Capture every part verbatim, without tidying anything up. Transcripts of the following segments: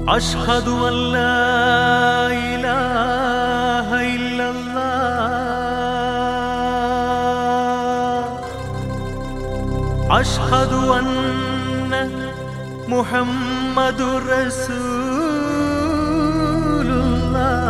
أشهد أن لا إله إلا الله أشهد أن محمد رسول الله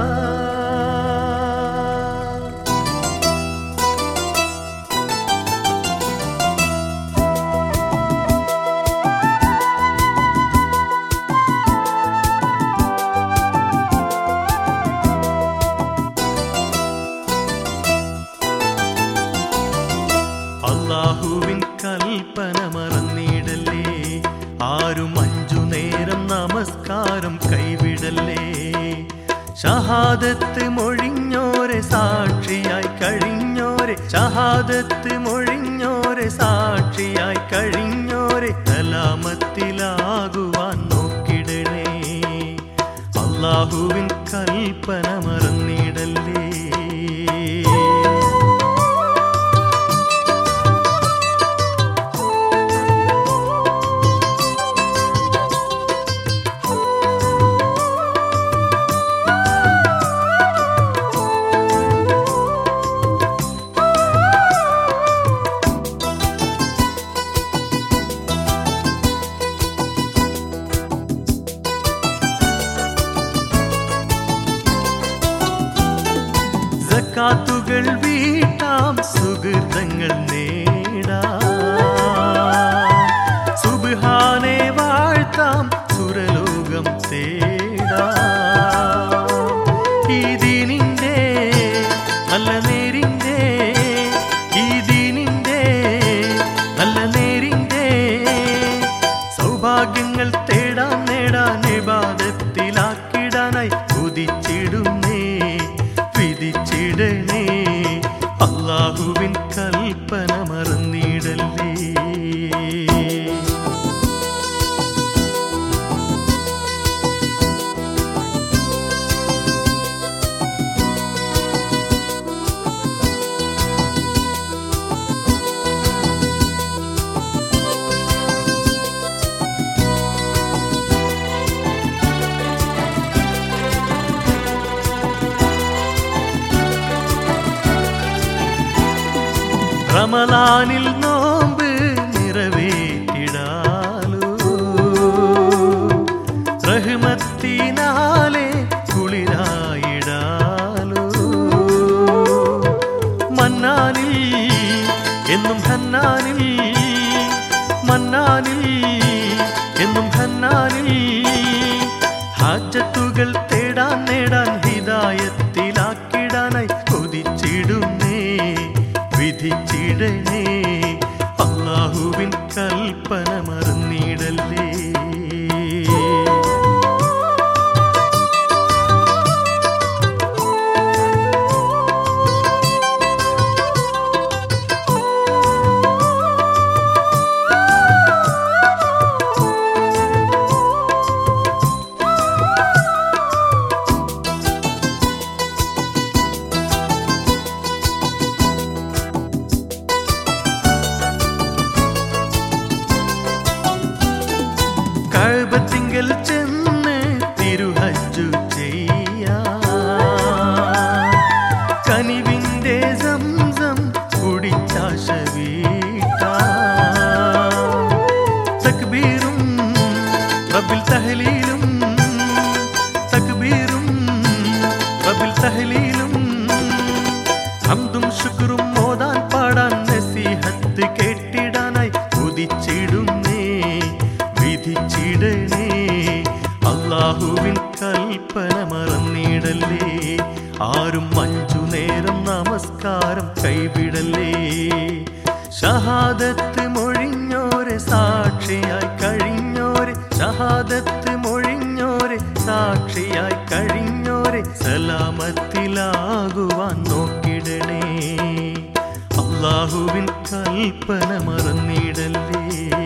അല്ലാഹുവിൻ കൽപ്പന മറന്നിടല്ലേ ആരും അഞ്ചു നേരം നമസ്കാരം കൈവിടല്ലേ ഷഹാദത്ത് മൊഴിഞ്ഞോരെ സാക്ഷിയായി കഴിഞ്ഞോരെ ഷഹാദത്ത് മൊഴിഞ്ഞോരെ സാക്ഷിയായി കഴിഞ്ഞോരെ സലാമത്തിലാകുവാൻ നോക്കിടണേ അല്ലാഹുവിൻ കൽപ്പന മറന്നിടല്ലേ സകാത്തുകൾ വീട്ടാം സുഹൃതങ്ങൾ നേടാം സുബ്ഹാനെ വാഴ്ത്താം സുരലോകം തേടാം ഈ ദീനിന്റെ നല്ല നേരിന്റെ ഈ ദീനിന്റെ നല്ല നേരിന്റെ സൗഭാഗ്യങ്ങൾ തേടാൻ നേടാൻ ഇബാദത്തിലാക്കിടാനായി ഉദിച്ചിടുന്നേ വിധിച്ചിടണേ അല്ലാഹുവിൻ കൽപ്പന മറന്നിടല്ലേ റമളാനിൽ നോമ്പ് നിറവേറ്റിടാലോ റഹ്മത്തിനാലെ കുളിരായിടാലോ മന്നാനിൽ എന്നും ഹന്നാനിൽ മന്നാനിൽ എന്നും ഹന്നാനിൽ ഹാജത്തുകൾ തേടാൻ നേടാൻ ഹിദായത്തിലാക്കിടാനായി കൊതിച്ചിടുന്നേ വിധിച്ചിടണേ അല്ലാഹുവിൻ കൽപ്പന മറന്നിടല്ലേ കഅബത്തിങ്കൽ ചെന്ന് തിരുഹജ്ജ് ചെയ്യാൻ കനിവിന്റെ സംസം കുടിച്ചാശ വീട്ടാൻ തക്ബീറും റബ്ബിൽ തഹ്ലീലും തക്ബീറും റബ്ബിൽ തഹ്ലീലും ഹംദും ശുക്റും മോദാൻ പാടാൻ നസീഹത്ത് കേട്ടിടാനായി ഉദിച്ചിടുന്നേ വിധിച്ചിടണേ അല്ലാഹുവിൻ കൽപ്പന മറന്നിടല്ലേ ആരും അഞ്ചു നേരം നമസ്കാരം കൈവിടല്ലേ ഷഹാദത്ത് മൊഴിഞ്ഞോരെ സാക്ഷിയായി കഴിഞ്ഞോരെ ഷഹാദത്ത് മൊഴിഞ്ഞോരെ സാക്ഷിയായി കഴിഞ്ഞോരെ സലാമത്തിലാകുവാൻ നോക്കിടണേ അല്ലാഹുവിൻ കൽപ്പന മറന്നിടല്ലേ.